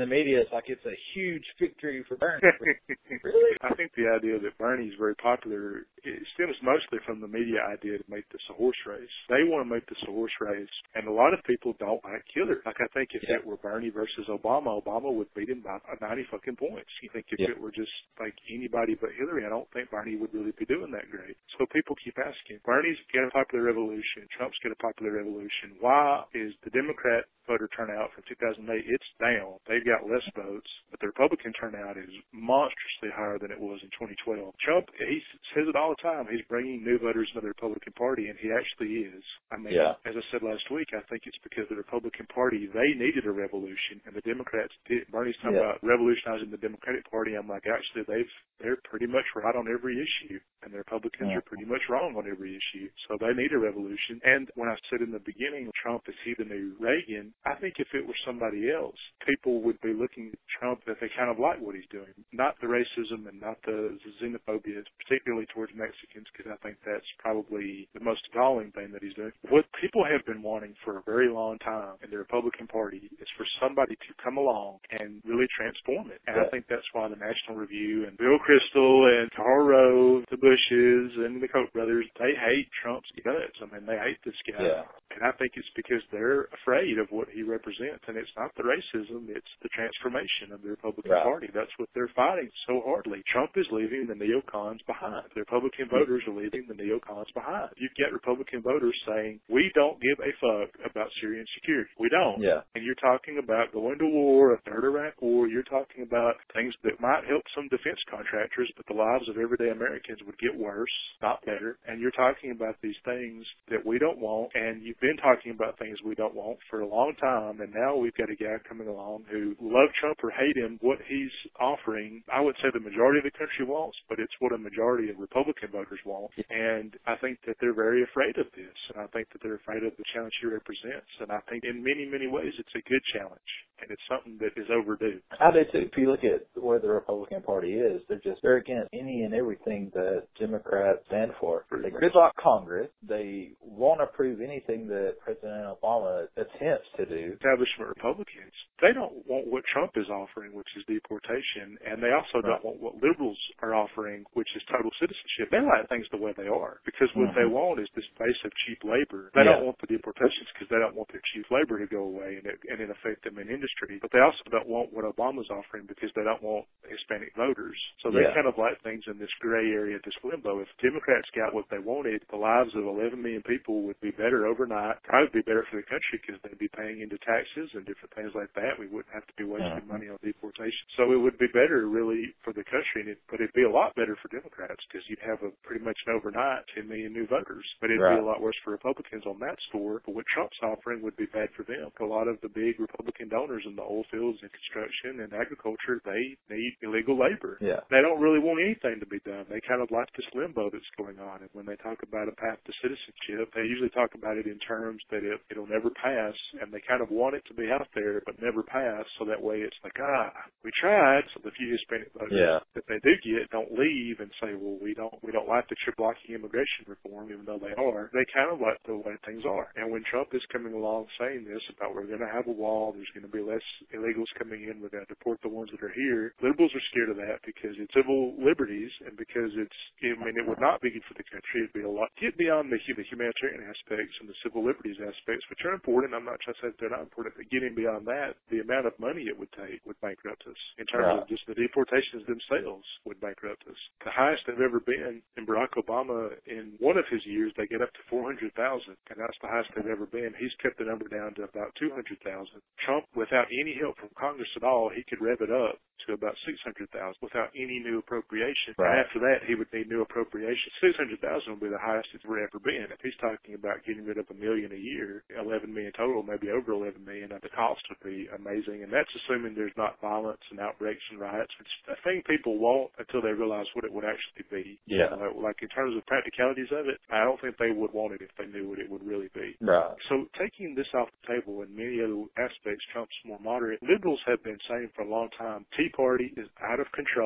this like it's a huge victory for Bernie. Really? I think the idea that Bernie's very popular, it stems mostly from the media idea to make this a horse race. They want to make this a horse race, and a lot of people don't like Hillary. Like, I think if it were Bernie versus Obama, Obama would beat him by 90 fucking points. You think if it were just like anybody but Hillary, I don't think Bernie would really be doing that great. So people keep asking, Bernie's got a popular revolution, Trump's got a popular revolution. Why is the Democrat voter turnout from 2008, it's down. They've got less votes, but the Republican turnout is monstrously higher than it was in 2012. Trump, he says it all the time. He's bringing new voters into the Republican Party, and he actually is. I mean, as I said last week, I think it's because the Republican Party, they needed a revolution, and the Democrats did. Bernie's talking about revolutionizing the Democratic Party. I'm like, actually, they're pretty much right on every issue, and the Republicans are pretty much wrong on every issue. So they need a revolution. And when I said in the beginning, Trump, is he the new Reagan? I think if it were somebody else, people would be looking at Trump that they kind of like what he's doing. Not the racism and not the xenophobia, particularly towards Mexicans, because I think that's probably the most galling thing that he's doing. What people have been wanting for a very long time in the Republican Party is for somebody to come along and really transform it. And I think that's why the National Review and Bill Kristol and Karl Rove, the Bushes and the Koch brothers, they hate Trump's guts. I mean, they hate this guy. And I think it's because they're afraid of what he represents. And it's not the racism, it's the transformation of the Republican Party. That's what they're fighting so hardly. Trump is leaving the neocons behind. The Republican voters are leaving the neocons behind. You've got Republican voters saying, we don't give a fuck about Syrian security. We don't. And you're talking about going to war, a third Iraq war. You're talking about things that might help some defense contractors, but the lives of everyday Americans would get worse, not better. And you're talking about these things that we don't want, and you've been talking about things we don't want for a long time, and now we've got a guy coming along who, love Trump or hate him, what he's offering, I would say the majority of the country wants, but it's what a majority of Republican voters want. And I think that they're very afraid of this, and I think that they're afraid of the challenge he represents. And I think in many, many ways it's a good challenge, and it's something that is overdue. I do too. If you look at where the Republican Party is, they're against any and everything that Democrats stand for. They gridlock Congress. They won't approve anything that President Obama attempts to do. Establishment Republicans, they don't want what Trump is offering, which is deportation, and they also don't want what liberals are offering, which is total citizenship. They like things the way they are, because what they want is this base of cheap labor. They don't want the deportations because they don't want their cheap labor to go away and in affect them in industry. But they also don't want what Obama's offering because they don't want Hispanic voters. So they kind of like things in this gray area, this limbo. If Democrats got what they wanted, the lives of 11 million people would be better overnight, probably be better for the country because they'd be paying into taxes and different things like that. We wouldn't have to be wasting money on deportation. So it would be better really for the country, but it'd be a lot better for Democrats because you'd have pretty much an overnight 10 million new voters. But it'd be a lot worse for Republicans on that score. But what Trump's offering would be bad for them. A lot of the big Republican donors in the oil fields and construction and agriculture, they need illegal labor. They don't really want anything to be done. They kind of like this limbo that's going on. And when they talk about a path to citizenship, they usually talk about it in terms that it'll never pass, and they kind of want it to be out there but never pass, so that way it's like, we tried. So the few Hispanic voters that they do get don't leave and say, well, we don't like that you're blocking immigration reform, even though they are. They kind of like the way things are. And when Trump is coming along saying this about we're going to have a wall, there's going to be less illegals coming in, we're going to deport the ones that are here, liberals are scared of that because it's civil liberties and because it would not be good for the country. It'd be a lot, get beyond the humanitarian aspects and the civil liberties aspects, which are important. I'm not trying to say that they're not important, but getting beyond that, the amount of money it would take would bankrupt us. In terms of just the deportations themselves would bankrupt us. The highest they've ever been in Barack Obama, in one of his years, they get up to 400,000, and that's the highest they've ever been. He's kept the number down to about 200,000. Trump, without any help from Congress at all, he could rev it up to about 600,000 without any new appropriation. And after that, he would need new appropriation. 600,000 would be the highest it's ever been. If he's talking about getting rid of 1 million a year, 11 million total, maybe over 11 million, the cost would be amazing. And that's assuming there's not violence and outbreaks and riots. It's a thing people won't until they realize what it would actually be. Like in terms of practicalities of it, I don't think they would want it if they knew what it would really be. So taking this off the table in many other aspects, Trump's more moderate. Liberals have been saying for a long time, Tea Party is out of control.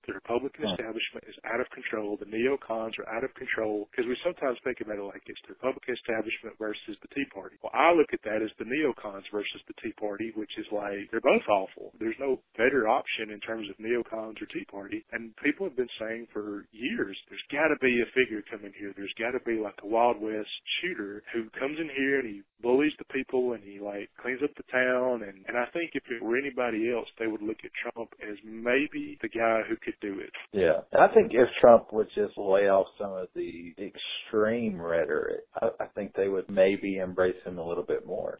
The Republican establishment is out of control. The neocons are out of control, because we sometimes think about it like it's the Republican establishment versus the Tea Party. Well, I look at that as the neocons versus the Tea Party, which is like they're both awful. There's no better option in terms of neocons or Tea Party. And people have been saying for years, there's got to be a figure coming here. There's got to be like a Wild West shooter who comes in here and he bullies the people and he like cleans up the town. And I think if it were anybody else, they would look at Trump as maybe the guy who could do it. Yeah. I think if Trump would just lay off some of the extreme rhetoric, I think they would maybe embrace him a little bit more.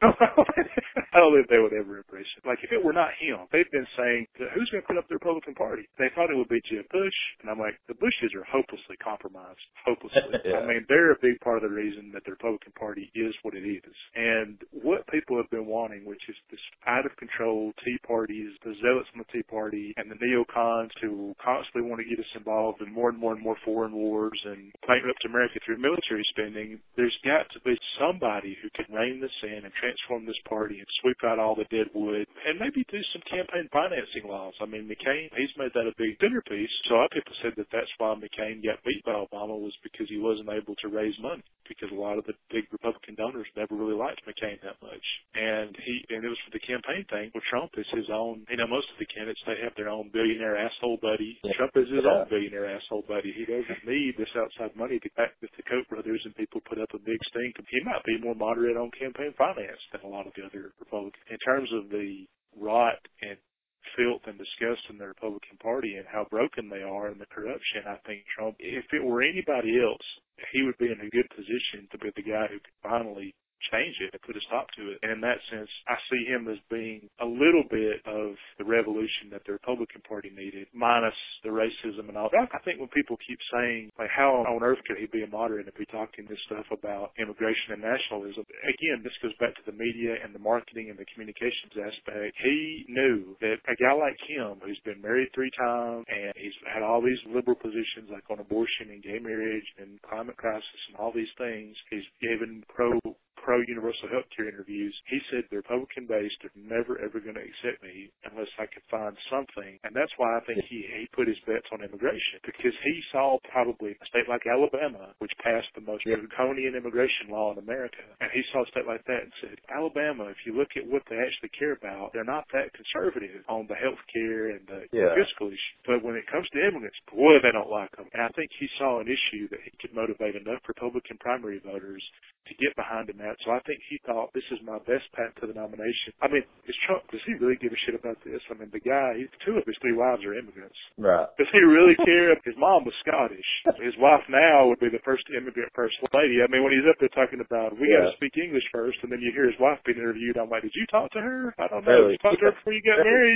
I don't think they would ever embrace him. Like, if it were not him, they've been saying, who's going to put up the Republican Party? They thought it would be Jeb Bush, and I'm like, the Bushes are hopelessly compromised. Hopelessly. Yeah. I mean, they're a big part of the reason that the Republican Party is what it is. And what people have been wanting, which is this out-of-control Tea Parties, the zealots in the Tea Party, and the neocons who constantly want to get us involved in more and more and more foreign wars and bankrupt America through military spending, there's got to be somebody who can rein this in and transform this party and sweep out all the dead wood and maybe do some campaign financing laws. I mean, McCain, he's made that a big centerpiece. So a lot of people said that that's why McCain got beat by Obama, was because he wasn't able to raise money, because a lot of the big Republican donors never really liked McCain that much. And it was for the campaign thing. Well, Trump is his own, most of the candidates, they have their own billionaire asshole buddy. Yeah. Trump is his own billionaire asshole buddy. He doesn't need this outside money to back with the Koch brothers and people put up a big stink. He might be more moderate on campaign finance than a lot of the other Republicans. In terms of the rot and filth and disgust in the Republican Party and how broken they are and the corruption, I think Trump, if it were anybody else, he would be in a good position to be the guy who could finally change it and put a stop to it. And in that sense, I see him as being a little bit of the revolution that the Republican Party needed, minus the racism and all that. I think when people keep saying, like, how on earth could he be a moderate and be talking this stuff about immigration and nationalism? Again, this goes back to the media and the marketing and the communications aspect. He knew that a guy like him, who's been married 3 times and he's had all these liberal positions like on abortion and gay marriage and climate crisis and all these things, he's given pro-universal health care interviews. He said the Republican base, they're never, ever going to accept me unless I can find something. And that's why I think he put his bets on immigration, because he saw probably a state like Alabama, which passed the most draconian immigration law in America. And he saw a state like that and said, Alabama, if you look at what they actually care about, they're not that conservative on the health care and the fiscal issue. But when it comes to immigrants, boy, they don't like them. And I think he saw an issue that he could motivate enough Republican primary voters to get behind him at. So I think he thought, this is my best path to the nomination. I mean, is Trump, does he really give a shit about this? I mean, the guy, 2 of his 3 wives are immigrants. Right. Does he really care? His mom was Scottish. His wife now would be the first immigrant first lady. I mean, when he's up there talking about, we got to speak English first, and then you hear his wife being interviewed, I'm like, did you talk to her? I don't know. Really? Did you talk to her before you got married?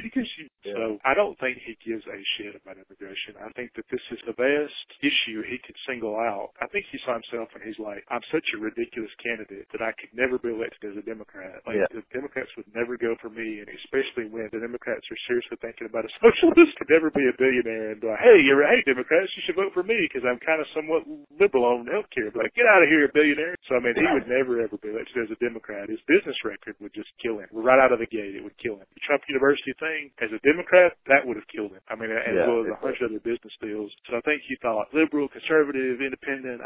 So I don't think he gives a shit about immigration. I think that this is the best issue he could single out. I think he saw himself and he's like, I'm such a ridiculous candidate that I could never be elected as a Democrat. Like, the Democrats would never go for me, and especially when the Democrats are seriously thinking about a socialist, could never be a billionaire and be like, hey, Democrats, you should vote for me because I'm kind of somewhat liberal on health care. But like, get out of here, billionaire. So, I mean, he would never, ever be elected as a Democrat. His business record would just kill him. Right out of the gate, it would kill him. The Trump University thing, as a Democrat, that would have killed him. I mean, as well as 100 other business deals. So I think he thought, liberal, conservative, independent,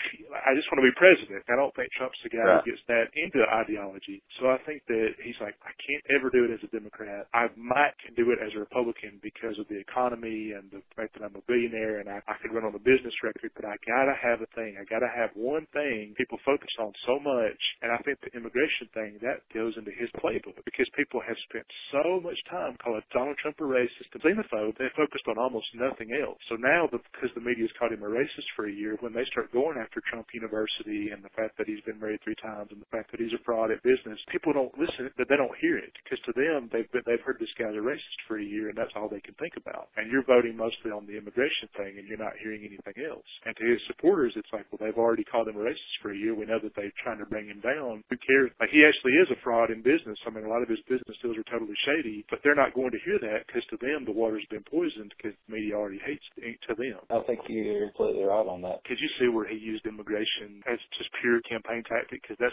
I just want to be president. I don't think Trump's the guy who gets that into ideology. So I think that he's like, I can't ever do it as a Democrat. I might can do it as a Republican because of the economy and the fact that I'm a billionaire and I can run on a business record, but I gotta have a thing. I gotta have one thing people focus on so much. And I think the immigration thing, that goes into his playbook because people have spent so much time calling Donald Trump a racist and xenophobe, they focused on almost nothing else. So now, because the media's called him a racist for a year, when they start going after Trump University and the fact that he's been married 3 times and the fact that he's a fraud at business, people don't listen, but they don't hear it because to them they've heard this guy's a racist for a year and that's all they can think about. And you're voting mostly on the immigration thing and you're not hearing anything else. And to his supporters, it's like, well, they've already called him a racist for a year. We know that they're trying to bring him down. Who cares? Like, he actually is a fraud in business. I mean, a lot of his business deals are totally shady, but they're not going to hear that because to them the water's been poisoned because the media already hates it to them. I think you're completely right on that. Could you see where he used immigration as just pure campaign tactic? Because that's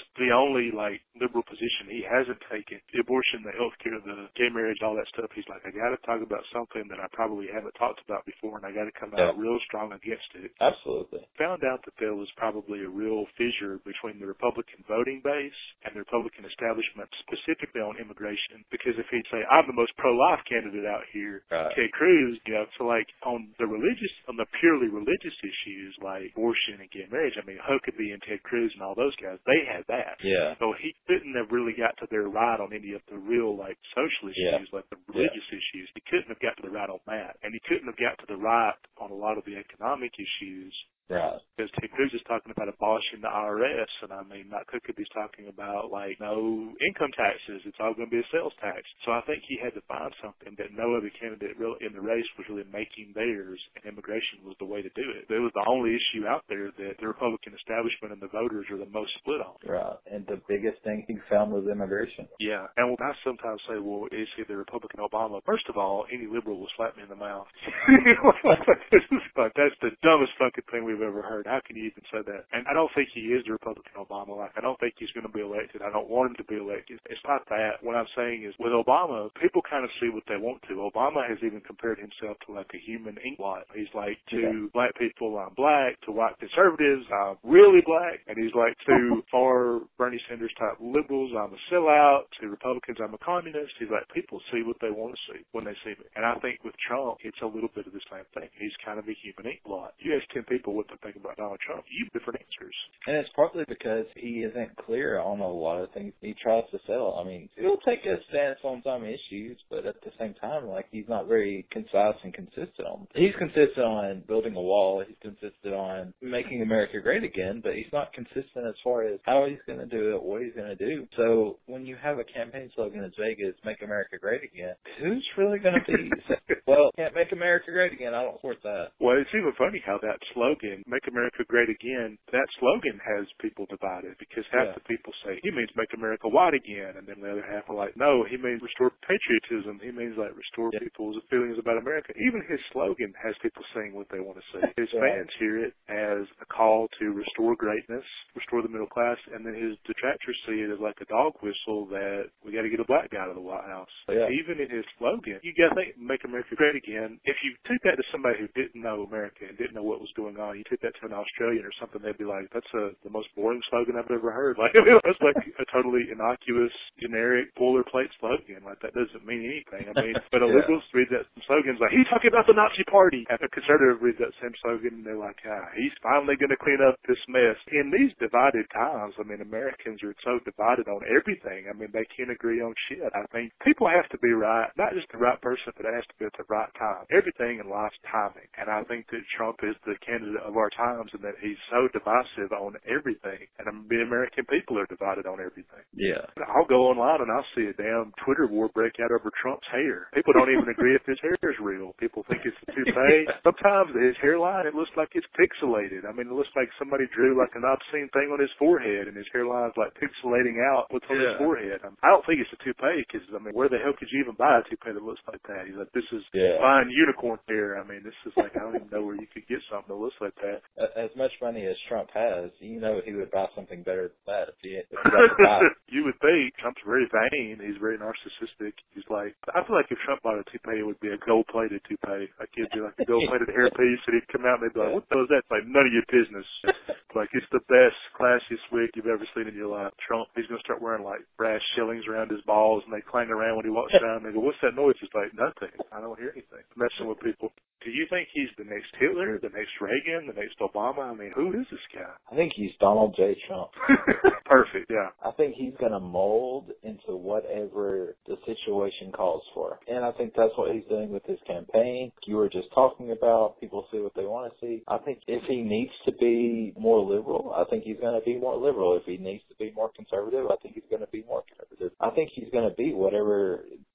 the only, like, liberal position he hasn't taken. The abortion, the healthcare, the gay marriage, all that stuff. He's like, I got to talk about something that I probably haven't talked about before, and I got to come out real strong against it. Absolutely. Found out that there was probably a real fissure between the Republican voting base and the Republican establishment, specifically on immigration. Because if he'd say, I'm the most pro-life candidate out here, Ted Cruz, you know, so like on the purely religious issues like abortion and gay marriage, I mean, Huckabee and Ted Cruz and all those guys, they had that. Yeah. So he couldn't have really got to their right on any of the real, like, social issues, like the religious issues. He couldn't have got to the right on that. And he couldn't have got to the right on a lot of the economic issues. Right. Because Ted Cruz is talking about abolishing the IRS, and I mean, Matt Huckabee's talking about, like, no income taxes. It's all going to be a sales tax. So I think he had to find something that no other candidate really in the race was really making theirs, and immigration was the way to do it. It was the only issue out there that the Republican establishment and the voters are the most split on. Right. And the biggest thing he found was immigration. Yeah. And I sometimes say, well, is he the Republican Obama? First of all, any liberal will slap me in the mouth. That's the dumbest fucking thing we've ever heard. How can you even say that? And I don't think he is the Republican Obama. Like, I don't think he's going to be elected. I don't want him to be elected. It's not that. What I'm saying is, with Obama, people kind of see what they want to. Obama has even compared himself to like a human ink blot. He's like, to black people, I'm black. To white conservatives, I'm really black. And he's like, to far Bernie Sanders type liberals, I'm a sellout. To Republicans, I'm a communist. He's like, people see what they want to see when they see me. And I think with Trump, it's a little bit of the same thing. He's kind of a human ink blot. You ask 10 people what they think about Donald Trump, you have different answers. And it's partly because he isn't clear on a lot of things he tries to sell. I mean, he'll take a stance on some issues, but at the same time, like, he's not very concise and consistent on. He's consistent on building a wall. He's consistent on making America great again, but he's not consistent as far as how he's going to do it, what he's going to do. So when you have a campaign slogan as vague as "Make America Great Again," who's really going to be? Well, can't make America great again. I don't support that. Well, it's even funny how that slogan, "Make America Great Again," that slogan has people divided, because half the people say he means make America white again, and then the other half are like, no, he means restore patriotism. He means like restore people's feelings about America. Even his slogan has people saying what they want to say. His fans hear it as a call to restore greatness, restore the middle class, and then his detractors see it as like a dog whistle that we got to get a black guy to the White House. Even in his slogan, you got to think "Make America Great Again." If you took that to somebody who didn't know America and didn't know what was going on, you took that to an Australian or something, they'd be like, that's the most boring slogan I've ever heard. Like, that's like a totally innocuous, generic, boilerplate slogan. Like, that doesn't mean anything. I mean, but a liberal reads that slogan's like, he's talking about the Nazi Party. And a conservative reads that same slogan and they're like, he's finally going to clean up this mess. In these divided times, I mean, Americans are so divided on everything. I mean, they can't agree on shit. I think people have to be right, not just the right person, but it has to be at the right time. Everything in life's timing. And I think that Trump is the candidate of our times, and that he's so divisive on everything. And the American people are divided on everything. Yeah. I'll go online and I'll see a damn Twitter war break out over Trump's hair. People don't even agree if his hair is real. People think it's a toupee. Sometimes his hairline, it looks like it's pixelated. I mean, it looks like somebody drew like an obscene thing on his forehead, and his hairline's like pixelating out what's on his forehead. I don't think it's a toupee, because, I mean, where the hell could you even buy a toupee that looks like that? He's like, this is fine unicorn hair. I mean, this is like, I don't even know where you could get something that looks like that. As much money as Trump has, you know he would buy something better than that if he got to buy it. You would think. Trump's very vain. He's very narcissistic. He's like, I feel like if Trump bought a toupee, it would be a gold-plated toupee. Like, it'd be like a gold-plated hairpiece, and he'd come out and they'd be like, what the hell is that? It's like, none of your business. Like, it's the best, classiest wig you've ever seen in your life. Trump, he's going to start wearing, like, brass shillings around his balls, and they clang around when he walks down. They go, what's that noise? It's like, nothing. I don't hear anything. Messing with people. Do you think he's the next Hitler, the next Reagan, the next Obama? I mean, who is this guy? I think he's Donald J. Trump. Perfect, yeah. I think he's going to mold into whatever the situation calls for. And I think that's what he's doing with his campaign. You were just talking about people see what they want to see. I think if he needs to be more liberal, I think he's going to be more liberal. If he needs to be more conservative, I think he's going to be more conservative. I think he's going to be whatever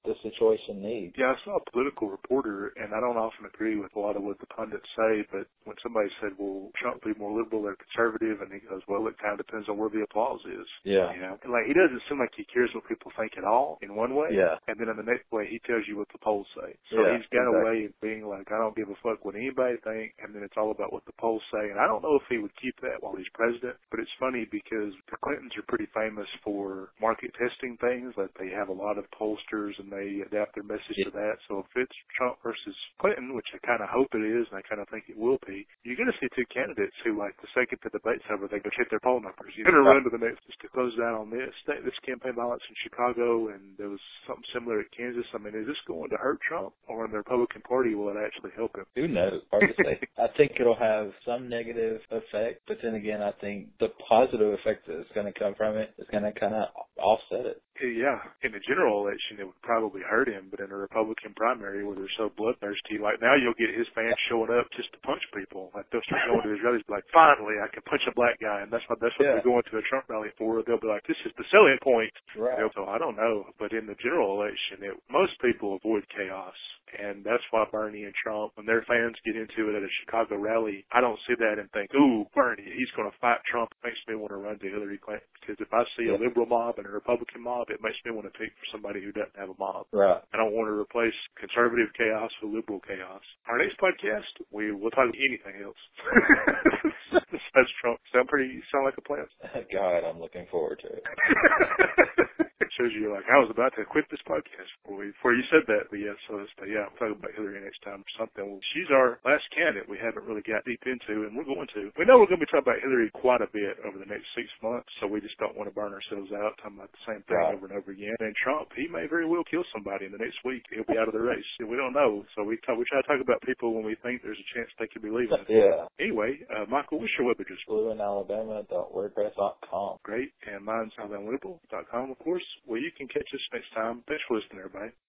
the situation needs. Yeah, I saw a political reporter, and I don't often agree with a lot of what the pundits say, but when somebody said, well, Trump be more liberal or conservative, and he goes, well, it kind of depends on where the applause is. Yeah. You know? And like, he doesn't seem like he cares what people think at all in one way. Yeah. And then in the next way, he tells you what the polls say. So he's got a way of being like, I don't give a fuck what anybody think, and then it's all about what the polls say. And I don't know if he would keep that while he's president, but it's funny because the Clintons are pretty famous for market testing things. Like, they have a lot of pollsters, and they adapt their message to that. So if it's Trump versus Clinton, which I kind of hope it is, and I kind of think it will be, you're going to see two candidates who, like, the second the debate's over, they go check their poll numbers. You're going to run to the next, just to close down on this campaign violence in Chicago, and there was something similar at Kansas. I mean, is this going to hurt Trump, or in the Republican Party will it actually help him? Who knows? Hard to say. I think it'll have some negative effect, but then again, I think the positive effect that's going to come from it is going to kind of offset it. Yeah, in the general election, it would probably hurt him, but in a Republican primary where they're so bloodthirsty, like now you'll get his fans showing up just to punch people. Like, they'll start going to his rallies, like, finally, I can punch a black guy, and that's what they're going to a Trump rally for. They'll be like, this is the selling point. Right. So I don't know, but in the general election, most people avoid chaos. And that's why Bernie and Trump, when their fans get into it at a Chicago rally, I don't see that and think, ooh, Bernie, he's going to fight Trump. It makes me want to run to Hillary Clinton. Because if I see a liberal mob and a Republican mob, it makes me want to pick for somebody who doesn't have a mob. Right. I don't want to replace conservative chaos with liberal chaos. Our next podcast, we'll talk about anything else. Besides Trump. Sound like a plan? God, I'm looking forward to it. It shows you, like, I was about to quit this podcast before you said that. But yeah, we'll talk about Hillary next time or something. Well, she's our last candidate we haven't really got deep into, and we're going to. We know we're going to be talking about Hillary quite a bit over the next 6 months, so we just don't want to burn ourselves out talking about the same thing over and over again. And Trump, he may very well kill somebody in the next week. He'll be out of the race. We don't know. So we try to talk about people when we think there's a chance they could be leaving. Yeah. Anyway, Michael, what's your web address? BlueInAlabama.wordpress.com. Great. And mine's alabamawinnable.com, of course. Well, you can catch us next time. Thanks for listening, everybody.